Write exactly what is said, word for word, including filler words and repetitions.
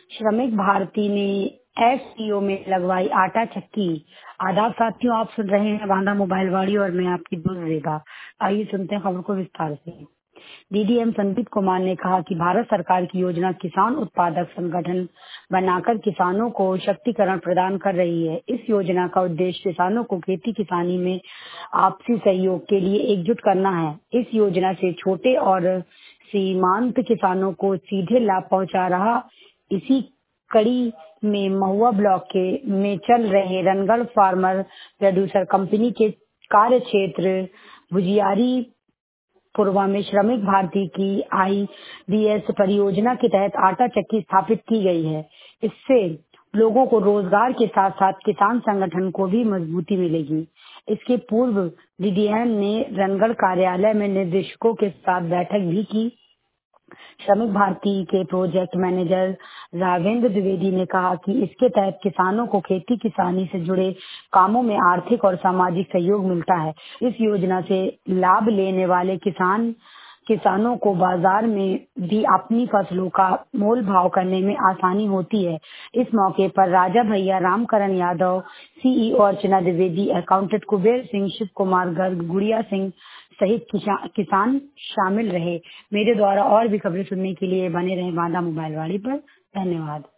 श्रमिक भारती ने एफसीओ में लगवाई आटा चक्की। आदाब साथियों, आप सुन रहे हैं बांदा मोबाइल वाड़ी और मैं आपकी दोस्त रेखा। आइए सुनते हैं खबर को विस्तार से। डीडीएम संदीप कुमार ने कहा कि भारत सरकार की योजना किसान उत्पादक संगठन बनाकर किसानों को शक्तिकरण प्रदान कर रही है। इस योजना का उद्देश्य किसानों को खेती किसानी में आपसी सहयोग के लिए एकजुट करना है। इस योजना से छोटे और सीमांत किसानों को सीधे लाभ पहुंचा रहा। इसी कड़ी में महुआ ब्लॉक के में चल रहे रनगढ़ फार्मर प्रोड्यूसर कंपनी के कार्य क्षेत्र भुजियारी पूर्वा में श्रमिक भारती की आईडीएस परियोजना के तहत आटा चक्की स्थापित की गई है। इससे लोगों को रोजगार के साथ साथ किसान संगठन को भी मजबूती मिलेगी। इसके पूर्व डीडीएम ने रनगढ़ कार्यालय में निदेशकों के साथ बैठक भी की। श्रमिक भारती के प्रोजेक्ट मैनेजर राघवेंद्र द्विवेदी ने कहा कि इसके तहत किसानों को खेती किसानी से जुड़े कामों में आर्थिक और सामाजिक सहयोग मिलता है। इस योजना से लाभ लेने वाले किसान किसानों को बाजार में भी अपनी फसलों का मोल भाव करने में आसानी होती है। इस मौके पर राजा भैया, रामकरण यादव, सीईओ अर्चना द्विवेदी, अकाउंटेंट कुबेर सिंह, शिव कुमार गर्ग, गुड़िया सिंह सहित किसान शामिल रहे। मेरे द्वारा और भी खबरें सुनने के लिए बने रहे बांदा मोबाइल वाड़ी पर। धन्यवाद।